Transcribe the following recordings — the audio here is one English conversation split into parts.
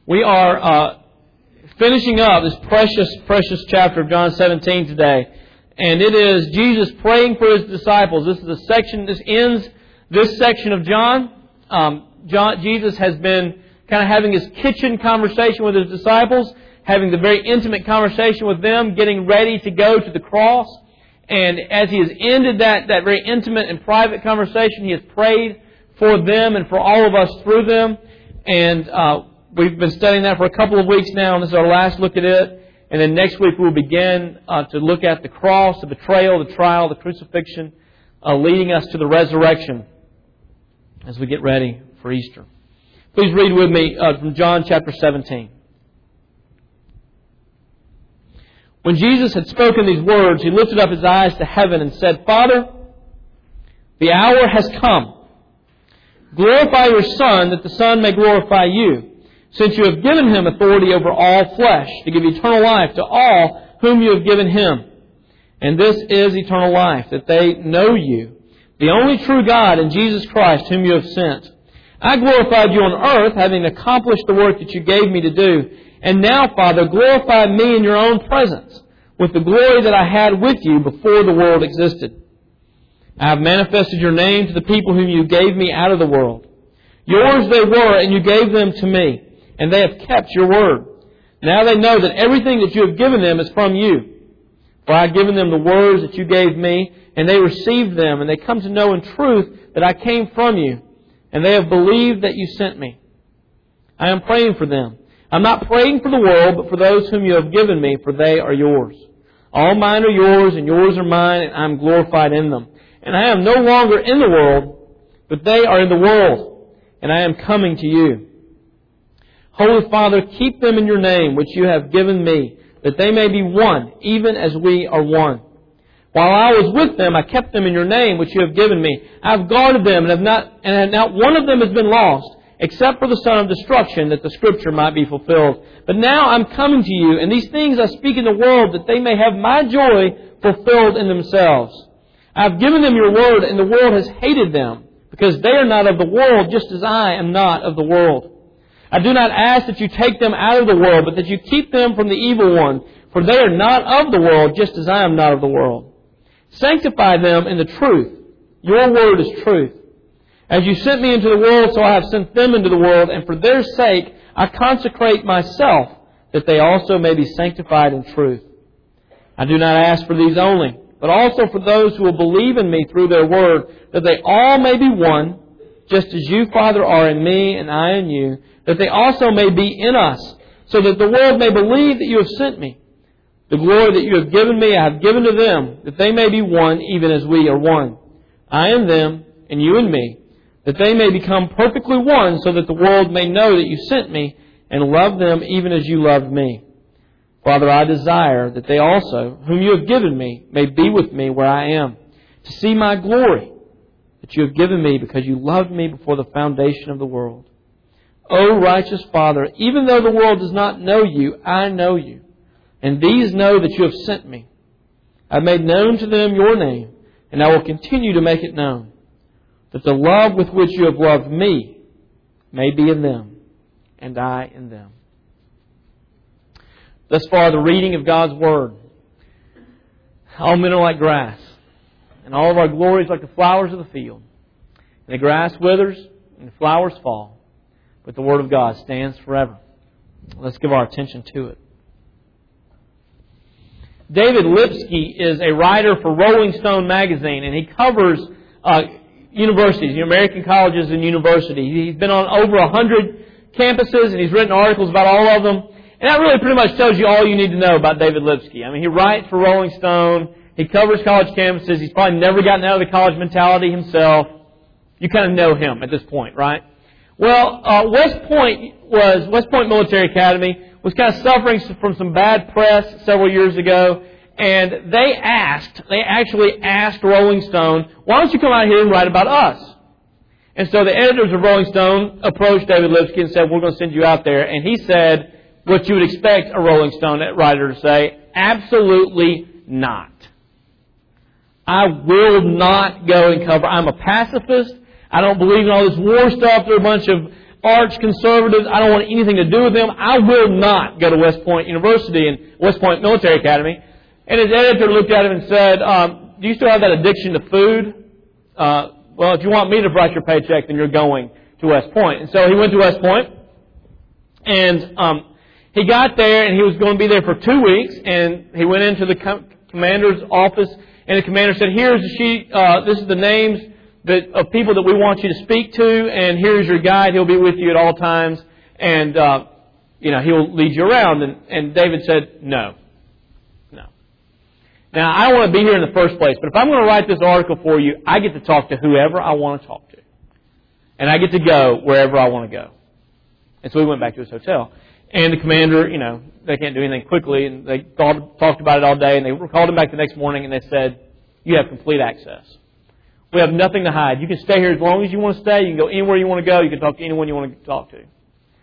We are finishing up this precious chapter of John 17 today. And it is Jesus praying for His disciples. This ends this section of John. Jesus has been kind of having His kitchen conversation with His disciples, having the very intimate conversation with them, getting ready to go to the cross. And as He has ended that very intimate and private conversation, He has prayed for them and for all of us through them. And we've been studying that for a couple of weeks now, and this is our last look at it. And then next week we'll begin to look at the cross, the betrayal, the trial, the crucifixion, leading us to the resurrection as we get ready for Easter. Please read with me from John chapter 17. When Jesus had spoken these words, He lifted up His eyes to heaven and said, Father, the hour has come. Glorify Your Son, that the Son may glorify You, since You have given Him authority over all flesh, to give eternal life to all whom You have given Him. And this is eternal life, that they know You, the only true God, and Jesus Christ, whom You have sent. I glorified You on earth, having accomplished the work that You gave Me to do. And now, Father, glorify Me in Your own presence, with the glory that I had with You before the world existed. I have manifested Your name to the people whom You gave Me out of the world. Yours they were, and You gave them to Me, and they have kept Your word. Now they know that everything that You have given them is from You. For I have given them the words that You gave Me, and they received them, and they come to know in truth that I came from You, and they have believed that You sent Me. I am praying for them. I'm not praying for the world, but for those whom You have given Me, for they are Yours. All mine are Yours, and Yours are mine, and I am glorified in them. And I am no longer in the world, but they are in the world, and I am coming to You. Holy Father, keep them in Your name, which You have given Me, that they may be one, even as we are one. While I was with them, I kept them in Your name, which You have given Me. I have guarded them, and not one of them has been lost, except for the son of destruction, that the Scripture might be fulfilled. But now I'm coming to You, and these things I speak in the world, that they may have My joy fulfilled in themselves. I have given them Your word, and the world has hated them, because they are not of the world, just as I am not of the world. I do not ask that You take them out of the world, but that You keep them from the evil one, for they are not of the world, just as I am not of the world. Sanctify them in the truth. Your word is truth. As You sent Me into the world, so I have sent them into the world, and for their sake I consecrate Myself, that they also may be sanctified in truth. I do not ask for these only, but also for those who will believe in Me through their word, that they all may be one, just as You, Father, are in Me and I in You, that they also may be in us, so that the world may believe that You have sent Me. The glory that You have given Me I have given to them, that they may be one, even as we are one. I in them, and You in Me, that they may become perfectly one, so that the world may know that You sent Me, and love them even as You loved Me. Father, I desire that they also, whom You have given Me, may be with Me where I am, to see My glory that You have given Me, because You loved Me before the foundation of the world. O righteous Father, even though the world does not know You, I know You, and these know that You have sent Me. I have made known to them Your name, and I will continue to make it known, that the love with which You have loved Me may be in them, and I in them. Thus far, the reading of God's Word. All men are like grass, and all of our glory is like the flowers of the field. And the grass withers, and the flowers fall, but the Word of God stands forever. Let's give our attention to it. David Lipsky is a writer for Rolling Stone magazine, and he covers universities, American colleges and universities. He's been on over 100 campuses, and he's written articles about all of them. And that really pretty much tells you all you need to know about David Lipsky. I mean, he writes for Rolling Stone. He covers college campuses. He's probably never gotten out of the college mentality himself. You kind of know him at this point, right? Well, West Point Military Academy was kind of suffering from some bad press several years ago. And they actually asked Rolling Stone, why don't you come out here and write about us? And so the editors of Rolling Stone approached David Lipsky and said, we're going to send you out there. And he said what you would expect a Rolling Stone writer to say, absolutely not. I will not go and cover. I'm a pacifist. I don't believe in all this war stuff. They're a bunch of arch conservatives. I don't want anything to do with them. I will not go to West Point University and West Point Military Academy. And his editor looked at him and said, do you still have that addiction to food? Well, if you want me to write your paycheck, then you're going to West Point. And so he went to West Point. And he got there, and he was going to be there for 2 weeks. And he went into the commander's office, and the commander said, here's the sheet. This is the names of people that we want you to speak to, and here's your guide. He'll be with you at all times, and he'll lead you around. And David said, no. Now, I don't want to be here in the first place, but if I'm going to write this article for you, I get to talk to whoever I want to talk to. And I get to go wherever I want to go. And so we went back to his hotel. And the commander, they can't do anything quickly, and they talked about it all day, and they called him back the next morning, and they said, you have complete access. We have nothing to hide. You can stay here as long as you want to stay. You can go anywhere you want to go. You can talk to anyone you want to talk to.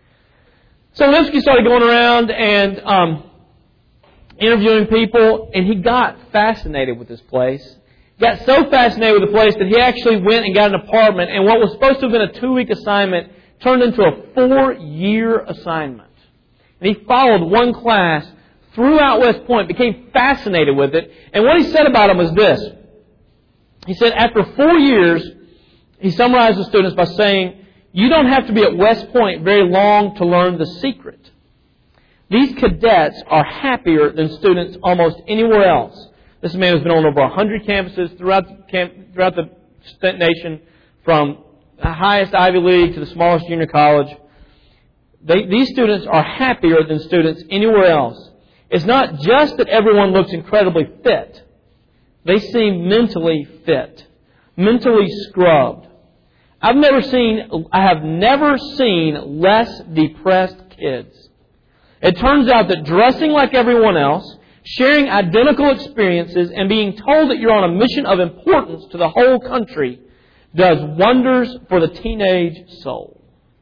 So Lipsky started going around and interviewing people, and he got fascinated with this place. Got so fascinated with the place that he actually went and got an apartment, and what was supposed to have been a 2-week assignment turned into a 4-year assignment. And he followed one class throughout West Point, became fascinated with it, and what he said about it was this. He said, after 4 years, he summarized the students by saying, you don't have to be at West Point very long to learn the secret. These cadets are happier than students almost anywhere else. This man has been on over 100 campuses throughout the nation, from the highest Ivy League to the smallest junior college. These students are happier than students anywhere else. It's not just that everyone looks incredibly fit. They seem mentally fit, mentally scrubbed. I have never seen less depressed kids. It turns out that dressing like everyone else, sharing identical experiences, and being told that you're on a mission of importance to the whole country does wonders for the teenage soul.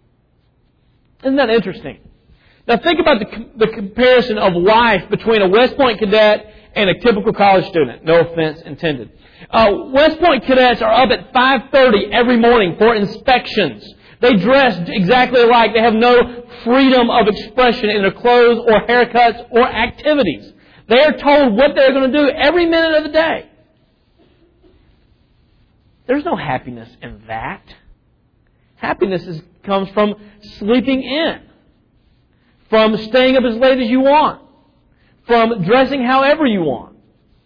Isn't that interesting? Now think about the comparison of life between a West Point cadet and a typical college student. No offense intended. West Point cadets are up at 5:30 every morning for inspections. They dress exactly alike. They have no freedom of expression in their clothes or haircuts or activities. They are told what they're going to do every minute of the day. There's no happiness in that. Happiness comes from sleeping in, from staying up as late as you want, from dressing however you want.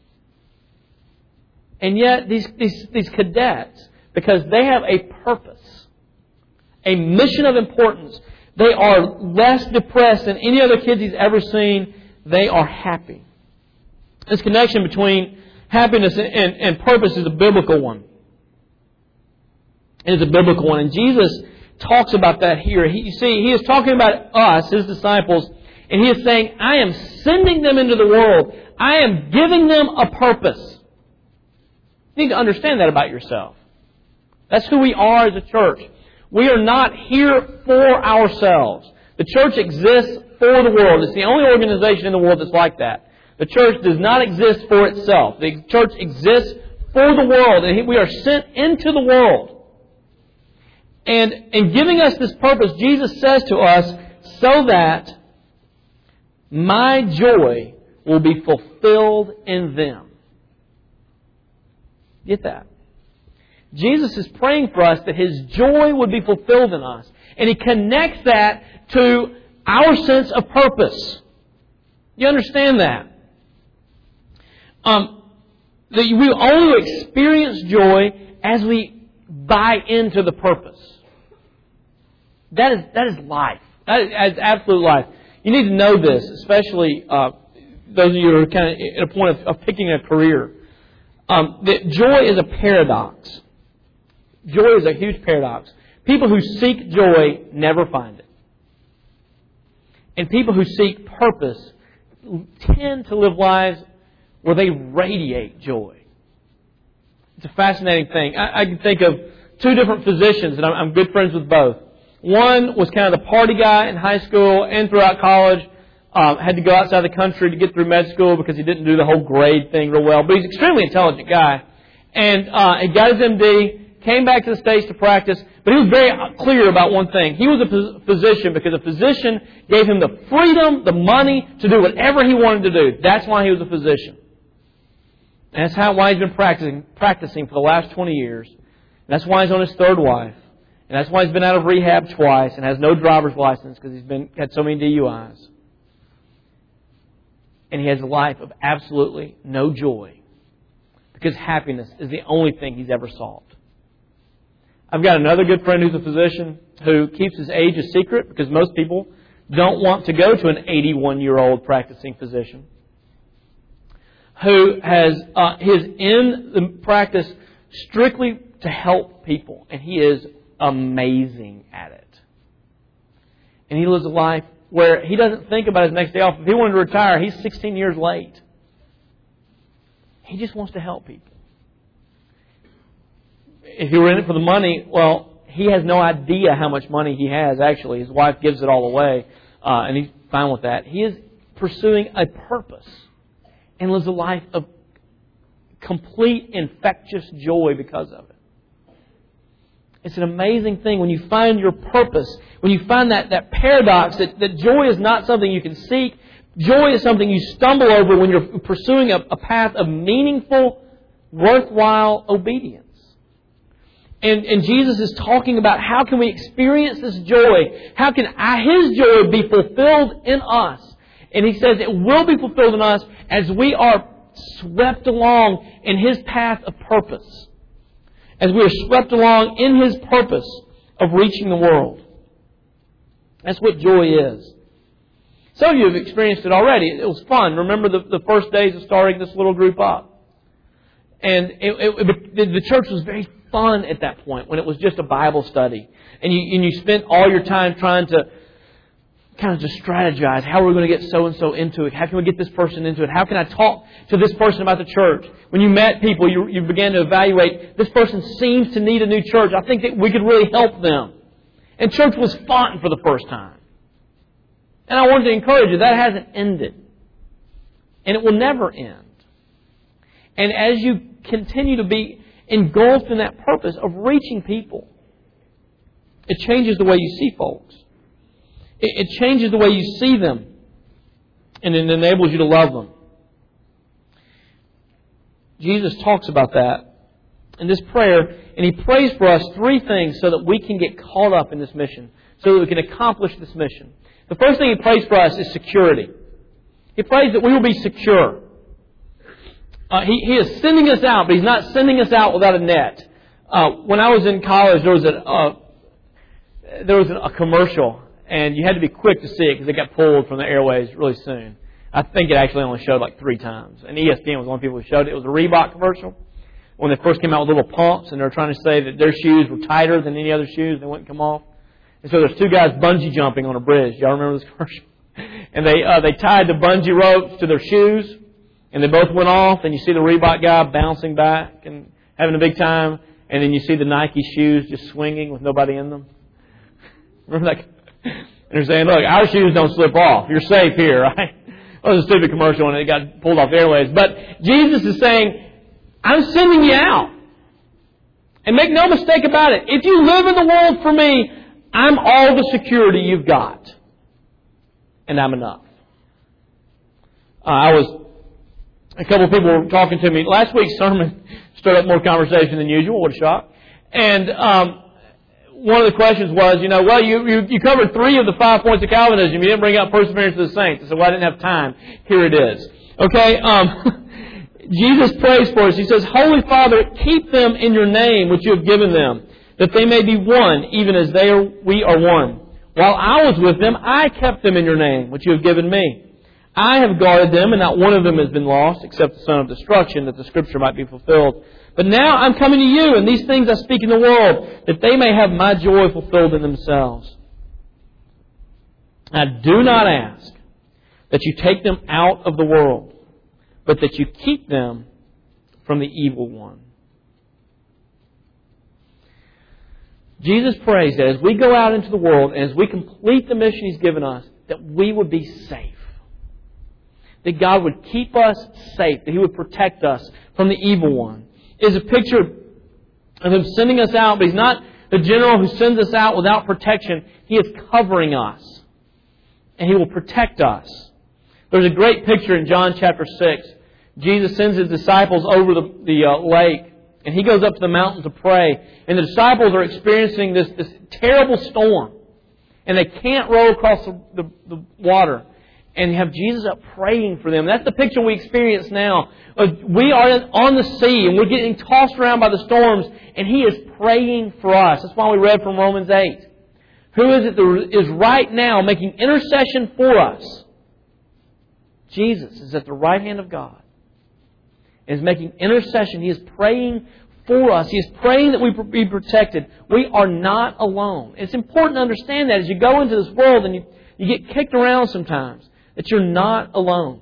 And yet these cadets, because they have a purpose, a mission of importance, they are less depressed than any other kids he's ever seen. They are happy. This connection between happiness and purpose is a biblical one. It is a biblical one. And Jesus talks about that here. He is talking about us, His disciples, and He is saying, I am sending them into the world. I am giving them a purpose. You need to understand that about yourself. That's who we are as a church. We are not here for ourselves. The church exists for the world. It's the only organization in the world that's like that. The church does not exist for itself. The church exists for the world, and we are sent into the world. And in giving us this purpose, Jesus says to us, so that my joy will be fulfilled in them. Get that? Jesus is praying for us that His joy would be fulfilled in us. And He connects that to our sense of purpose. You understand that? That we only experience joy as we buy into the purpose. That is life. That is absolute life. You need to know this, especially those of you who are kind of at a point of picking a career. That joy is a paradox. Joy is a huge paradox. People who seek joy never find it. And people who seek purpose tend to live lives where they radiate joy. It's a fascinating thing. I can think of two different physicians, and I'm good friends with both. One was kind of the party guy in high school and throughout college. Had to go outside the country to get through med school because he didn't do the whole grade thing real well. But he's an extremely intelligent guy. And he got his MD, came back to the States to practice, but he was very clear about one thing. He was a physician because a physician gave him the freedom, the money to do whatever he wanted to do. That's why he was a physician. And that's why he's been practicing for the last 20 years. And that's why he's on his third wife. And that's why he's been out of rehab twice and has no driver's license because he's had so many DUIs. And he has a life of absolutely no joy because happiness is the only thing he's ever sought. I've got another good friend who's a physician who keeps his age a secret because most people don't want to go to an 81-year-old practicing physician who is in the practice strictly to help people, and he is amazing at it. And he lives a life where he doesn't think about his next day off. If he wanted to retire, he's 16 years late. He just wants to help people. If he were in it for the money, well, he has no idea how much money he has, actually. His wife gives it all away, and he's fine with that. He is pursuing a purpose and lives a life of complete infectious joy because of it. It's an amazing thing when you find your purpose, when you find that paradox that joy is not something you can seek. Joy is something you stumble over when you're pursuing a path of meaningful, worthwhile obedience. And Jesus is talking about how can we experience this joy? How can His joy be fulfilled in us? And He says it will be fulfilled in us as we are swept along in His path of purpose. As we are swept along in His purpose of reaching the world. That's what joy is. Some of you have experienced it already. It was fun. Remember the first days of starting this little group up. And the church was very fun at that point when it was just a Bible study. And you spent all your time trying to kind of just strategize. How are we going to get so-and-so into it? How can we get this person into it? How can I talk to this person about the church? When you met people, you began to evaluate, this person seems to need a new church. I think that we could really help them. And church was fun for the first time. And I wanted to encourage you, that hasn't ended. And it will never end. And as you continue to be engulfed in that purpose of reaching people, it changes the way you see folks. It changes the way you see them. And it enables you to love them. Jesus talks about that in this prayer. And He prays for us 3 things so that we can get caught up in this mission. So that we can accomplish this mission. The first thing He prays for us is security. He prays that we will be secure. He is sending us out, but He's not sending us out without a net. When I was in college, there was a commercial. And you had to be quick to see it because it got pulled from the airwaves really soon. I think it actually only showed like 3 times. And ESPN was one of the people who showed it. It was a Reebok commercial. When they first came out with little pumps and they were trying to say that their shoes were tighter than any other shoes and they wouldn't come off. And so there's 2 guys bungee jumping on a bridge. Y'all remember this commercial? And they tied the bungee ropes to their shoes. And they both went off. And you see the Reebok guy bouncing back and having a big time. And then you see the Nike shoes just swinging with nobody in them. Remember that? And they're saying, look, our shoes don't slip off. You're safe here, right? It was a stupid commercial and it got pulled off the airwaves. But Jesus is saying, I'm sending you out. And make no mistake about it. If you live in the world for me, I'm all the security you've got. And I'm enough. A couple of people were talking to me. Last week's sermon stirred up more conversation than usual. What a shock. And one of the questions was, you covered 3 of the 5 points of Calvinism. You didn't bring up perseverance of the saints. I said, well, I didn't have time. Here it is. Okay? Jesus prays for us. He says, Holy Father, keep them in your name, which you have given them, that they may be one, even as we are one. While I was with them, I kept them in your name, which you have given me. I have guarded them, and not one of them has been lost, except the son of destruction, that the Scripture might be fulfilled. But now I'm coming to you, and these things I speak in the world, that they may have my joy fulfilled in themselves. I do not ask that you take them out of the world, but that you keep them from the evil one. Jesus prays that as we go out into the world, and as we complete the mission He's given us, that we would be safe. That God would keep us safe, that He would protect us from the evil one. Is a picture of Him sending us out, but He's not the general who sends us out without protection. He is covering us. And He will protect us. There's a great picture in John chapter 6. Jesus sends His disciples over the lake, and He goes up to the mountain to pray. And the disciples are experiencing this terrible storm. And they can't row across the water. And have Jesus up praying for them. That's the picture we experience now. We are on the sea, and we're getting tossed around by the storms, and He is praying for us. That's why we read from Romans 8. Who is it that is right now making intercession for us? Jesus is at the right hand of God. And is making intercession. He is praying for us. He is praying that we be protected. We are not alone. It's important to understand that as you go into this world and you get kicked around sometimes, that you're not alone.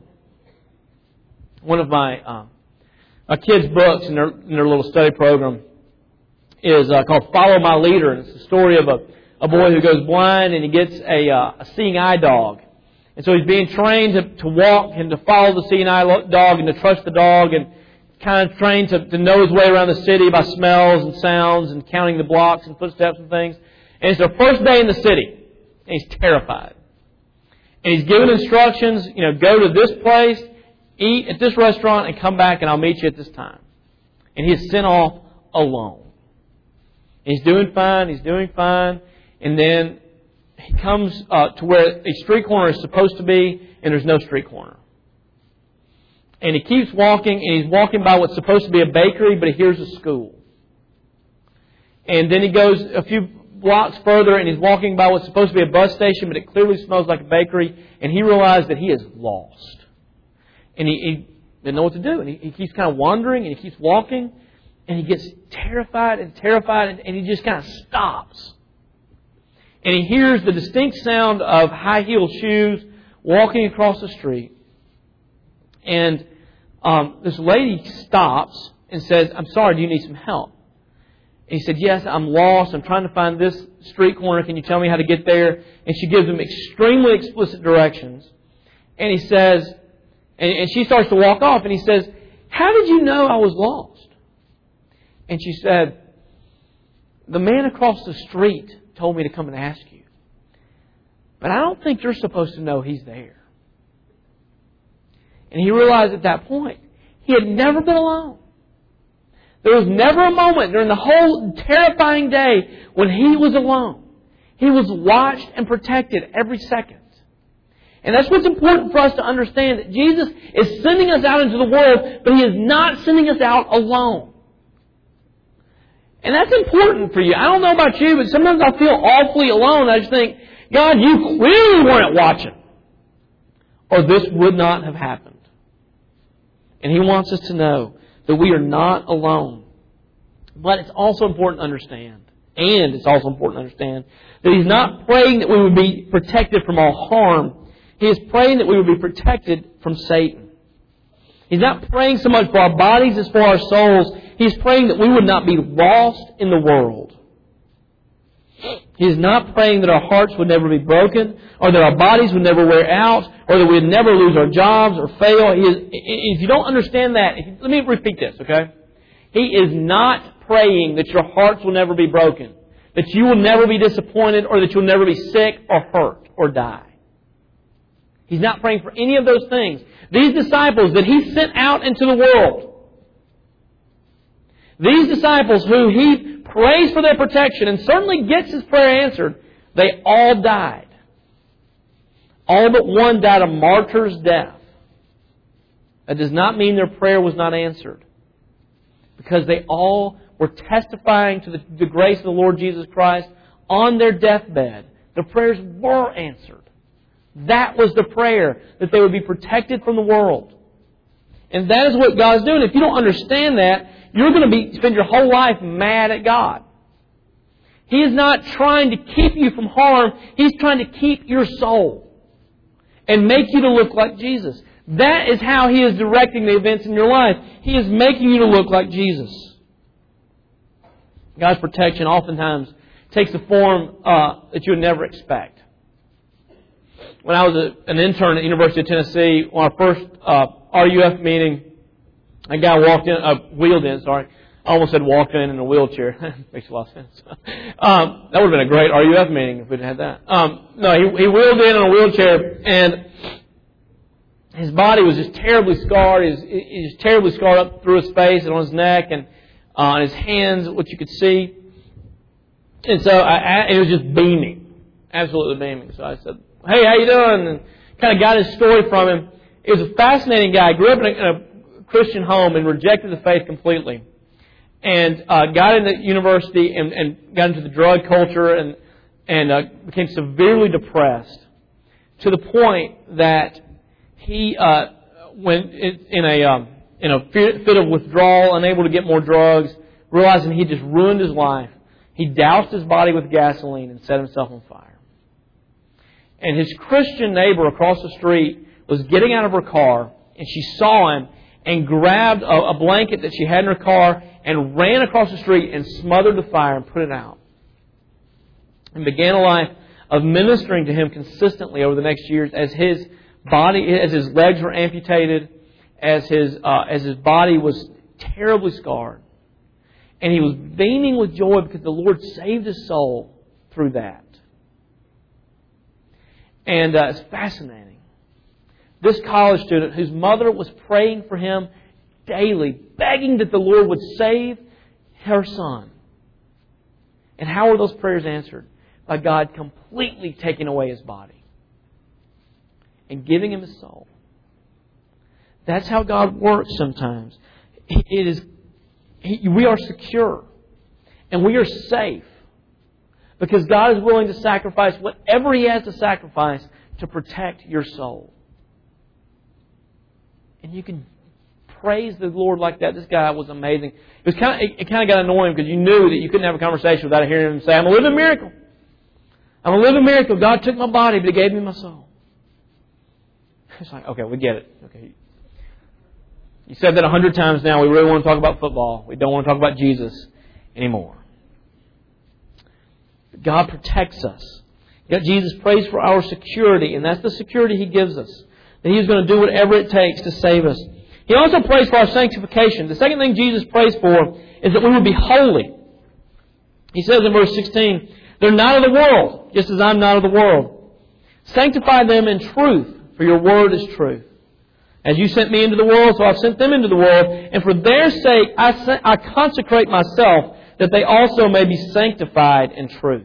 One of my kids' books in their little study program is called Follow My Leader. And it's the story of a boy who goes blind, and he gets a seeing eye dog. And so he's being trained to walk and to follow the seeing eye dog and to trust the dog, and kind of trained to know his way around the city by smells and sounds and counting the blocks and footsteps and things. And it's their first day in the city, and he's terrified. And he's given instructions, go to this place, eat at this restaurant, and come back, and I'll meet you at this time. And he is sent off alone. And he's doing fine. And then he comes to where a street corner is supposed to be, and there's no street corner. And he keeps walking, and he's walking by what's supposed to be a bakery, but he hears a school. And then he goes a few blocks further, and he's walking by what's supposed to be a bus station, but it clearly smells like a bakery, and he realized that he is lost. And he didn't know what to do, and he keeps kind of wandering, and he keeps walking, and he gets terrified, and he just kind of stops. And he hears the distinct sound of high-heeled shoes walking across the street. And this lady stops and says, "I'm sorry, do you need some help?" And he said, "Yes, I'm lost. I'm trying to find this street corner. Can you tell me how to get there?" And she gives him extremely explicit directions. And he says, and she starts to walk off, and he says, "How did you know I was lost?" And she said, "The man across the street told me to come and ask you. But I don't think you're supposed to know he's there." And he realized at that point, he had never been alone. There was never a moment during the whole terrifying day when he was alone. He was watched and protected every second. And that's what's important for us to understand, that Jesus is sending us out into the world, but He is not sending us out alone. And that's important for you. I don't know about you, but sometimes I feel awfully alone. I just think, God, you clearly weren't watching, or this would not have happened. And He wants us to know that we are not alone. But it's also important to understand, that He's not praying that we would be protected from all harm. He is praying that we would be protected from Satan. He's not praying so much for our bodies as for our souls. He's praying that we would not be lost in the world. He is not praying that our hearts would never be broken, or that our bodies would never wear out, or that we would never lose our jobs or fail. If you don't understand that, let me repeat this, okay? He is not praying that your hearts will never be broken, that you will never be disappointed, or that you'll never be sick or hurt or die. He's not praying for any of those things. These disciples that He sent out into the world, these disciples who He prays for their protection and certainly gets His prayer answered, they all died. All but one died a martyr's death. That does not mean their prayer was not answered, because they all were testifying to the grace of the Lord Jesus Christ on their deathbed. Their prayers were answered. That was the prayer, that they would be protected from the world. And that is what God's doing. If you don't understand that, you're going to spend your whole life mad at God. He is not trying to keep you from harm. He's trying to keep your soul and make you to look like Jesus. That is how He is directing the events in your life. He is making you to look like Jesus. God's protection oftentimes takes a form that you would never expect. When I was an intern at the University of Tennessee, on our first RUF meeting, a guy wheeled in, I almost said walked in a wheelchair. Makes a lot of sense. That would have been a great RUF meeting if we'd had that. No, he wheeled in a wheelchair, and his body was just terribly scarred. He was terribly scarred up through his face and on his neck and on his hands, what you could see. And so it was just beaming, absolutely beaming. So I said, "Hey, how you doing?" And kind of got his story from him. He was a fascinating guy. Grew up in a Christian home and rejected the faith completely. And got into university and got into the drug culture and became severely depressed to the point that he went in a fit of withdrawal, unable to get more drugs, realizing he just ruined his life. He doused his body with gasoline and set himself on fire. And his Christian neighbor across the street was getting out of her car, and she saw him and grabbed a blanket that she had in her car and ran across the street and smothered the fire and put it out. And began a life of ministering to him consistently over the next years as his legs were amputated, as his body was terribly scarred. And he was beaming with joy because the Lord saved his soul through that. And it's fascinating. This college student, whose mother was praying for him daily, begging that the Lord would save her son. And how were those prayers answered? By God completely taking away his body and giving him his soul. That's how God works sometimes. We are secure and we are safe because God is willing to sacrifice whatever He has to sacrifice to protect your soul. And you can praise the Lord like that. This guy was amazing. It kind of got annoying because you knew that you couldn't have a conversation without hearing him say, "I'm a living miracle. I'm a living miracle. God took my body, but He gave me my soul." It's like, okay, we get it. Okay, you said that 100 times now. We really want to talk about football. We don't want to talk about Jesus anymore. God protects us. Yet Jesus prays for our security, and that's the security He gives us. That He is going to do whatever it takes to save us. He also prays for our sanctification. The second thing Jesus prays for is that we would be holy. He says in verse 16, "They're not of the world, just as I'm not of the world. Sanctify them in truth, for your word is truth. As you sent me into the world, so I've sent them into the world. And for their sake, I consecrate myself, that they also may be sanctified in truth."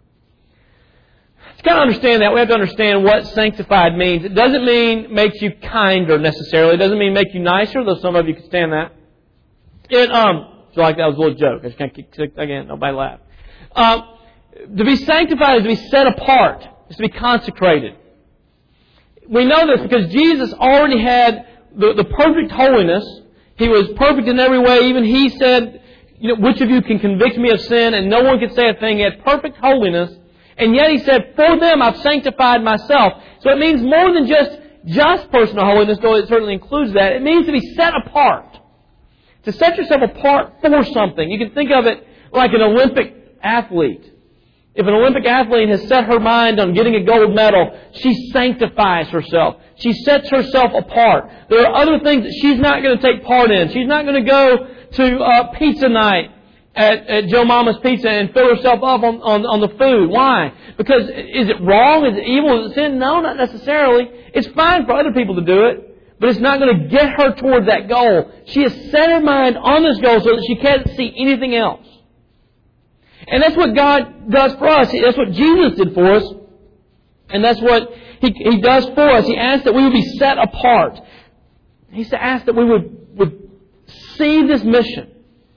To kind of understand that, we have to understand what sanctified means. It doesn't mean make you kinder necessarily. It doesn't mean make you nicer, though some of you can stand that. So like that was a little joke. I just can't keep again. Nobody laughed. To be sanctified is to be set apart. Is to be consecrated. We know this because Jesus already had the perfect holiness. He was perfect in every way. Even He said, "Which of you can convict me of sin?" And no one could say a thing. He had perfect holiness. And yet He said, "For them I've sanctified myself." So it means more than just personal holiness, though it certainly includes that. It means to be set apart. To set yourself apart for something. You can think of it like an Olympic athlete. If an Olympic athlete has set her mind on getting a gold medal, she sanctifies herself. She sets herself apart. There are other things that she's not going to take part in. She's not going to go to pizza night at Joe Mama's Pizza and fill herself up on the food. Why? Because is it wrong? Is it evil? Is it sin? No, not necessarily. It's fine for other people to do it, but it's not going to get her toward that goal. She has set her mind on this goal so that she can't see anything else. And that's what God does for us. That's what Jesus did for us. And that's what He does for us. He asks that we would be set apart. He asks that we would see this mission.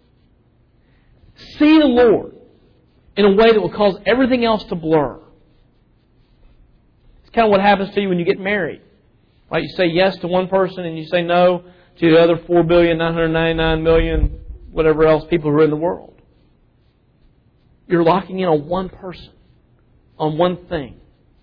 See the Lord in a way that will cause everything else to blur. It's kind of what happens to you when you get married. Right? You say yes to one person and you say no to the other 4,999,000,000, whatever else, people who are in the world. You're locking in on one person, on one thing.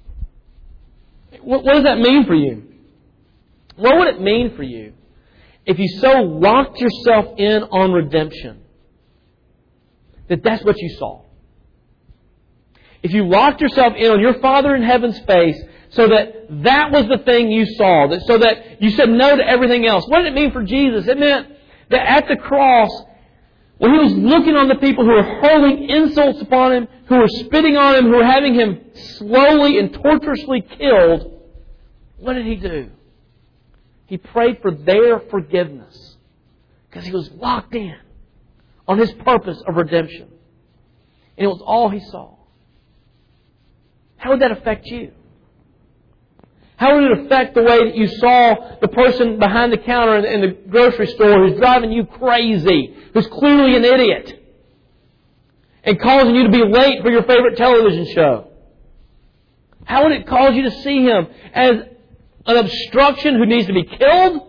What does that mean for you? What would it mean for you if you so locked yourself in on redemption that that's what you saw? If you locked yourself in on your Father in heaven's face so that was the thing you saw, so that you said no to everything else. What did it mean for Jesus? It meant that at the cross, when He was looking on the people who were hurling insults upon Him, who were spitting on Him, who were having Him slowly and torturously killed, what did He do? He prayed for their forgiveness because He was locked in on His purpose of redemption. And it was all He saw. How would that affect you? How would it affect the way that you saw the person behind the counter in the grocery store who's driving you crazy, who's clearly an idiot, and causing you to be late for your favorite television show? How would it cause you to see him as an obstruction who needs to be killed,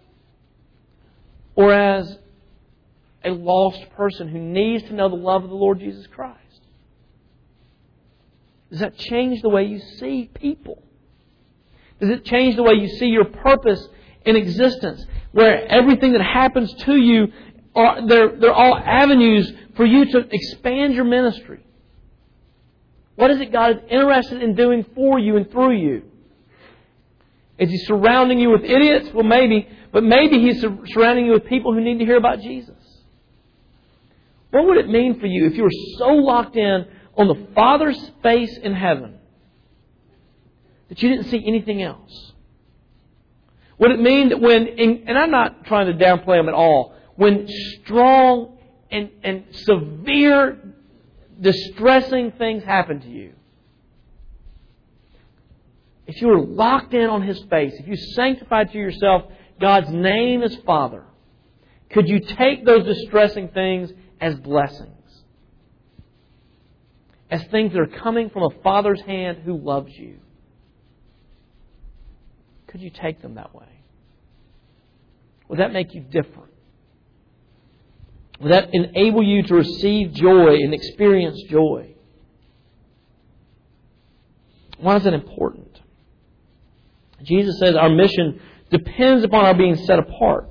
or as a lost person who needs to know the love of the Lord Jesus Christ? Does that change the way you see people? Does it change the way you see your purpose in existence? Where everything that happens to you, they're all avenues for you to expand your ministry. What is it God is interested in doing for you and through you? Is He surrounding you with idiots? Well, maybe. But maybe He's surrounding you with people who need to hear about Jesus. What would it mean for you if you were so locked in on the Father's face in heaven that you didn't see anything else? Would it mean that and I'm not trying to downplay them at all, when strong and severe, distressing things happen to you, if you were locked in on His face, if you sanctified to yourself God's name as Father, could you take those distressing things as blessings? As things that are coming from a Father's hand who loves you? Could you take them that way? Would that make you different? Would that enable you to receive joy and experience joy? Why is that important? Jesus says our mission depends upon our being set apart.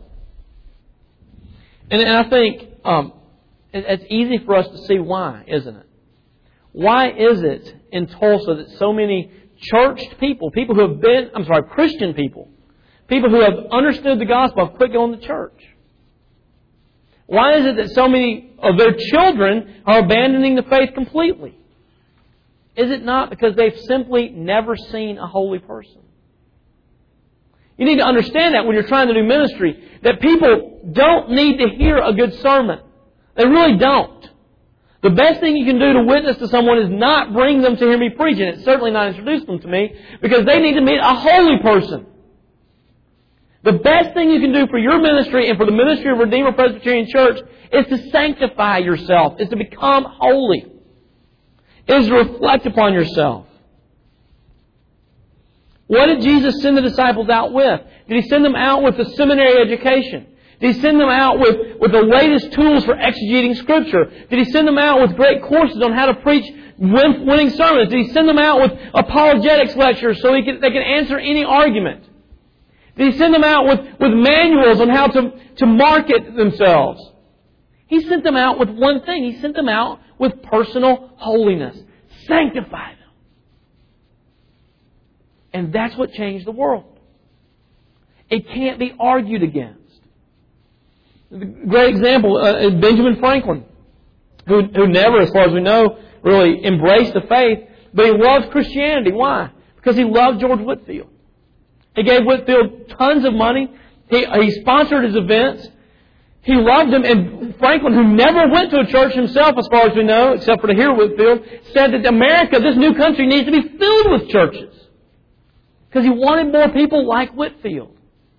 And I think it's easy for us to see why, isn't it? Why is it in Tulsa that so many churched people, Christian people who have understood the gospel have quit going to church? Why is it that so many of their children are abandoning the faith completely? Is it not because they've simply never seen a holy person? You need to understand that when you're trying to do ministry, that people don't need to hear a good sermon. They really don't. The best thing you can do to witness to someone is not bring them to hear me preach, and it's certainly not introduce them to me, because they need to meet a holy person. The best thing you can do for your ministry and for the ministry of Redeemer Presbyterian Church is to sanctify yourself, is to become holy, is to reflect upon yourself. What did Jesus send the disciples out with? Did He send them out with a seminary education? Did He send them out with the latest tools for exegeting Scripture? Did He send them out with great courses on how to preach winning sermons? Did He send them out with apologetics lectures so they can answer any argument? Did He send them out with manuals on how to market themselves? He sent them out with one thing. He sent them out with personal holiness. Sanctify them. And that's what changed the world. It can't be argued against. A great example is Benjamin Franklin, who never, as far as we know, really embraced the faith, but he loved Christianity. Why? Because he loved George Whitefield. He gave Whitefield tons of money. He sponsored his events. He loved him. And Franklin, who never went to a church himself, as far as we know, except for to hear Whitefield, said that America, this new country, needs to be filled with churches. Because he wanted more people like Whitefield.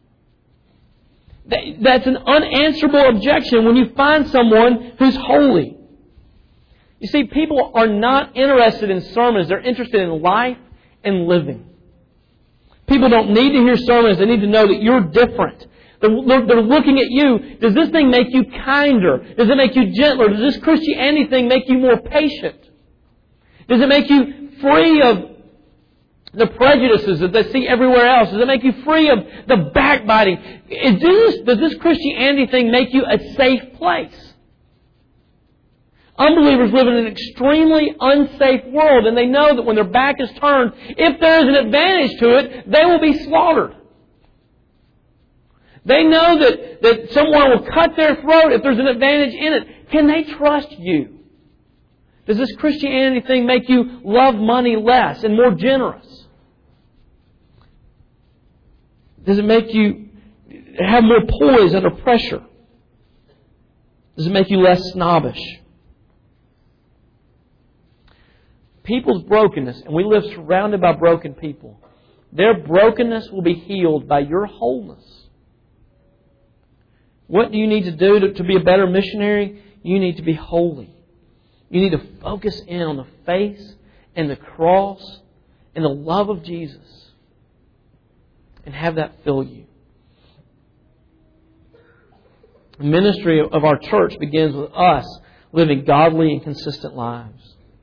That's an unanswerable objection when you find someone who's holy. You see, people are not interested in sermons. They're interested in life and living. People don't need to hear sermons. They need to know that you're different. They're looking at you. Does this thing make you kinder? Does it make you gentler? Does this Christianity thing make you more patient? Does it make you free of the prejudices that they see everywhere else? Does it make you free of the backbiting? Does this Christianity thing make you a safe place? Unbelievers live in an extremely unsafe world, and they know that when their back is turned, if there is an advantage to it, they will be slaughtered. They know that someone will cut their throat if there's an advantage in it. Can they trust you? Does this Christianity thing make you love money less and more generous? Does it make you have more poise under pressure? Does it make you less snobbish? People's brokenness, and we live surrounded by broken people, their brokenness will be healed by your wholeness. What do you need to do to be a better missionary? You need to be holy. You need to focus in on the face and the cross and the love of Jesus and have that fill you. The ministry of our church begins with us living godly and consistent lives.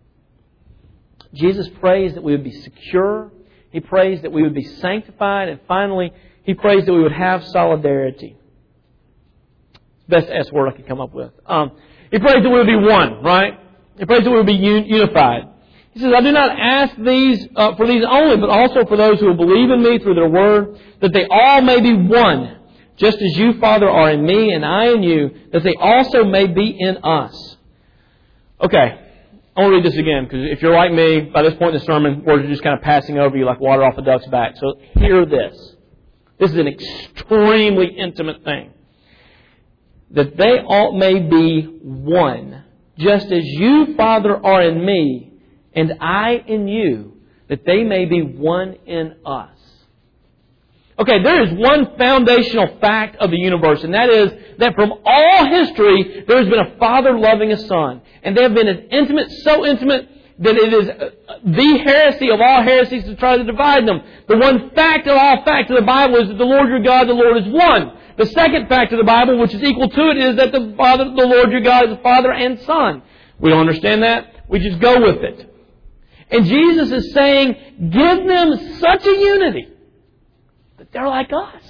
Jesus prays that we would be secure. He prays that we would be sanctified. And finally, He prays that we would have solidarity. Best S word I could come up with. He prays that we would be one, right? He prays that we would be unified. He says, I do not ask these for these only, but also for those who will believe in me through their word, that they all may be one, just as you, Father, are in me and I in you, that they also may be in us. Okay, I want to read this again, because if you're like me, by this point in the sermon, words are just kind of passing over you like water off a duck's back. So hear this. This is an extremely intimate thing. That they all may be one, just as you, Father, are in me, and I in you, that they may be one in us. Okay, there is one foundational fact of the universe, and that is that from all history, there has been a father loving a son. And they have been as intimate, so intimate, that it is the heresy of all heresies to try to divide them. The one fact of all facts of the Bible is that the Lord your God, the Lord is one. The second fact of the Bible, which is equal to it, is that the Lord your God is the Father and Son. We don't understand that. We just go with it. And Jesus is saying, give them such a unity that they're like us.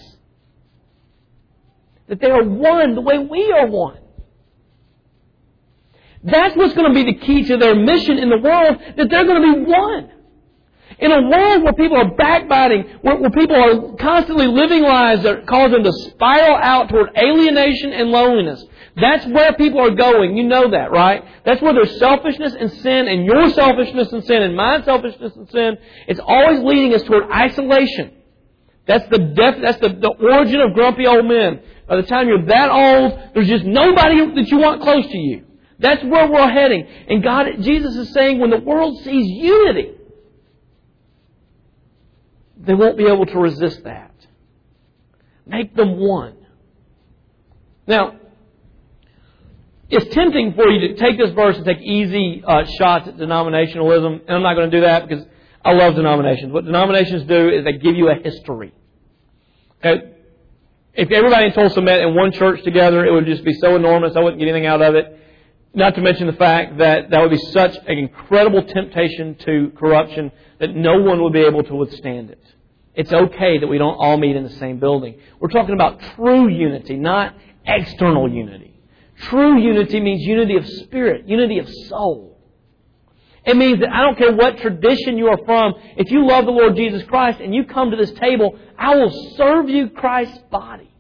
That they are one the way we are one. That's what's going to be the key to their mission in the world, that they're going to be one. In a world where people are backbiting, where people are constantly living lives that cause them to spiral out toward alienation and loneliness. That's where people are going. You know that, right? That's where there's selfishness and sin, and your selfishness and sin, and my selfishness and sin. It's always leading us toward isolation. That's the origin of grumpy old men. By the time you're that old, there's just nobody that you want close to you. That's where we're heading. And Jesus is saying when the world sees unity, they won't be able to resist that. Make them one. Now, it's tempting for you to take this verse and take easy shots at denominationalism. And I'm not going to do that because I love denominations. What denominations do is they give you a history. Okay? If everybody in Tulsa met in one church together, it would just be so enormous, I wouldn't get anything out of it. Not to mention the fact that that would be such an incredible temptation to corruption that no one would be able to withstand it. It's okay that we don't all meet in the same building. We're talking about true unity, not external unity. True unity means unity of spirit, unity of soul. It means that I don't care what tradition you are from, if you love the Lord Jesus Christ and you come to this table, I will serve you Christ's body.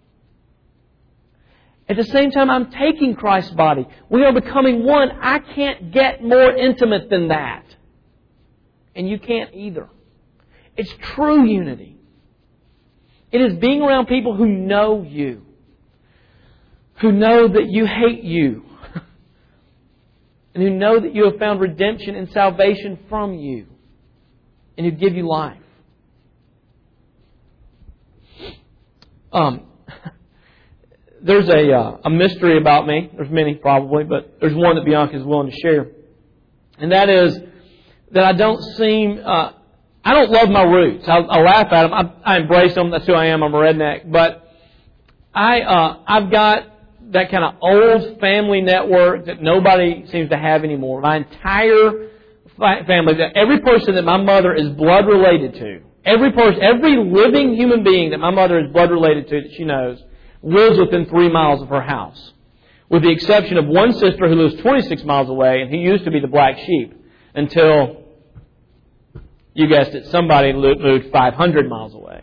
At the same time, I'm taking Christ's body. We are becoming one. I can't get more intimate than that. And you can't either. It's true unity. It is being around people who know you. Who know that you hate you. And who know that you have found redemption and salvation from you. And who give you life. There's a mystery about me. There's many probably, but there's one that Bianca is willing to share. And that is that I don't love my roots. I laugh at them. I embrace them. That's who I am. I'm a redneck. But I've got that kind of old family network that nobody seems to have anymore. My entire family, every person that my mother is blood related to, every living human being that my mother is blood related to that she knows, lives within 3 miles of her house. With the exception of one sister who lives 26 miles away and who used to be the black sheep until, you guessed it, somebody moved 500 miles away.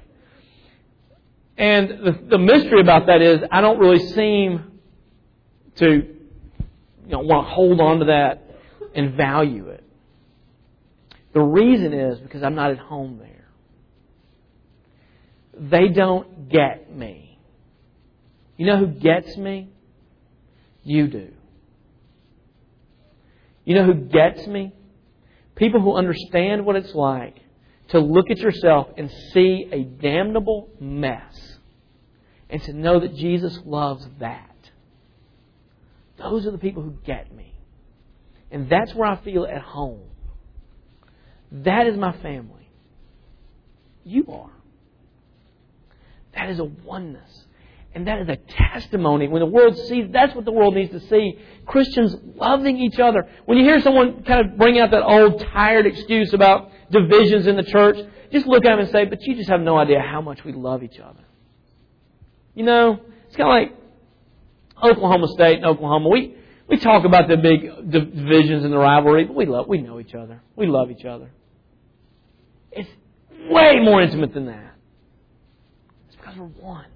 And the mystery about that is I don't really seem to want to hold on to that and value it. The reason is because I'm not at home there. They don't get me. You know who gets me? You do. You know who gets me? People who understand what it's like to look at yourself and see a damnable mess and to know that Jesus loves that. Those are the people who get me. And that's where I feel at home. That is my family. You are. That is a oneness. And that is a testimony. When the world sees, that's what the world needs to see. Christians loving each other. When you hear someone kind of bring out that old tired excuse about divisions in the church, just look at them and say, but you just have no idea how much we love each other. You know, it's kind of like Oklahoma State and Oklahoma. We talk about the big divisions and the rivalry, but we know each other. We love each other. It's way more intimate than that. It's because we're one.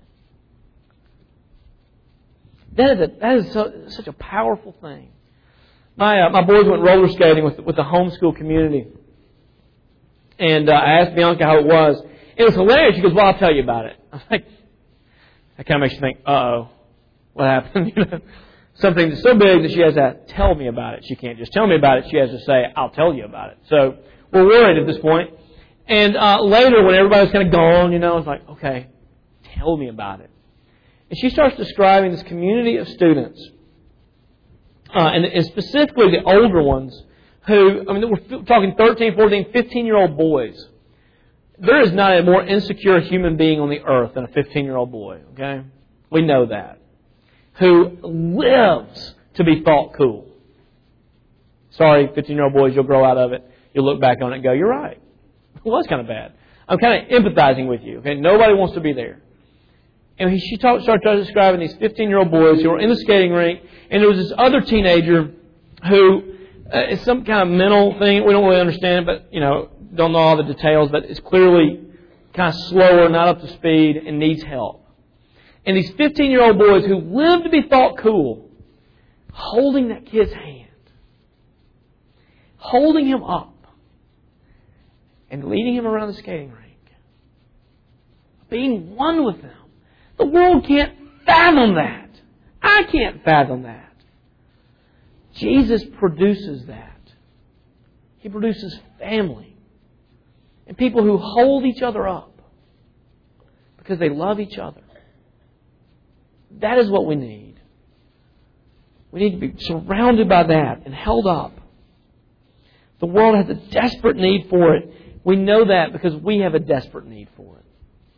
That is such a powerful thing. My boys went roller skating with the homeschool community. And I asked Bianca how it was. It was hilarious. She goes, well, I'll tell you about it. I was like, that kind of makes you think, uh-oh, what happened? Something that's so big that she has to tell me about it. She can't just tell me about it. She has to say, I'll tell you about it. So we're worried at this point. And later, when everybody's kind of gone, it's like, okay, tell me about it. And she starts describing this community of students, and specifically the older ones, who, we're talking 13, 14, 15-year-old boys. There is not a more insecure human being on the earth than a 15-year-old boy, okay? We know that. Who lives to be thought cool. Sorry, 15-year-old boys, you'll grow out of it. You'll look back on it and go, you're right. It was kind of bad. I'm kind of empathizing with you, okay? Nobody wants to be there. And she started describing these 15-year-old boys who were in the skating rink, and there was this other teenager who is some kind of mental thing. We don't really understand it, but, don't know all the details, but it's clearly kind of slower, not up to speed, and needs help. And these 15-year-old boys who live to be thought cool, holding that kid's hand, holding him up, and leading him around the skating rink, being one with them. The world can't fathom that. I can't fathom that. Jesus produces that. He produces family. And people who hold each other up because they love each other. That is what we need. We need to be surrounded by that and held up. The world has a desperate need for it. We know that because we have a desperate need for it.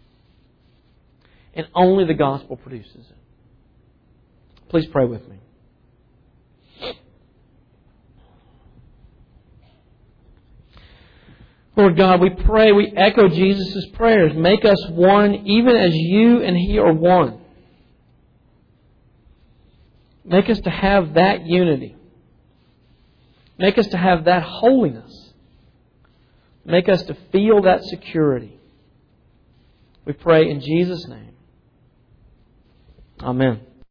And only the gospel produces it. Please pray with me. Lord God, we pray, we echo Jesus' prayers. Make us one even as you and He are one. Make us to have that unity. Make us to have that holiness. Make us to feel that security. We pray in Jesus' name. Amen.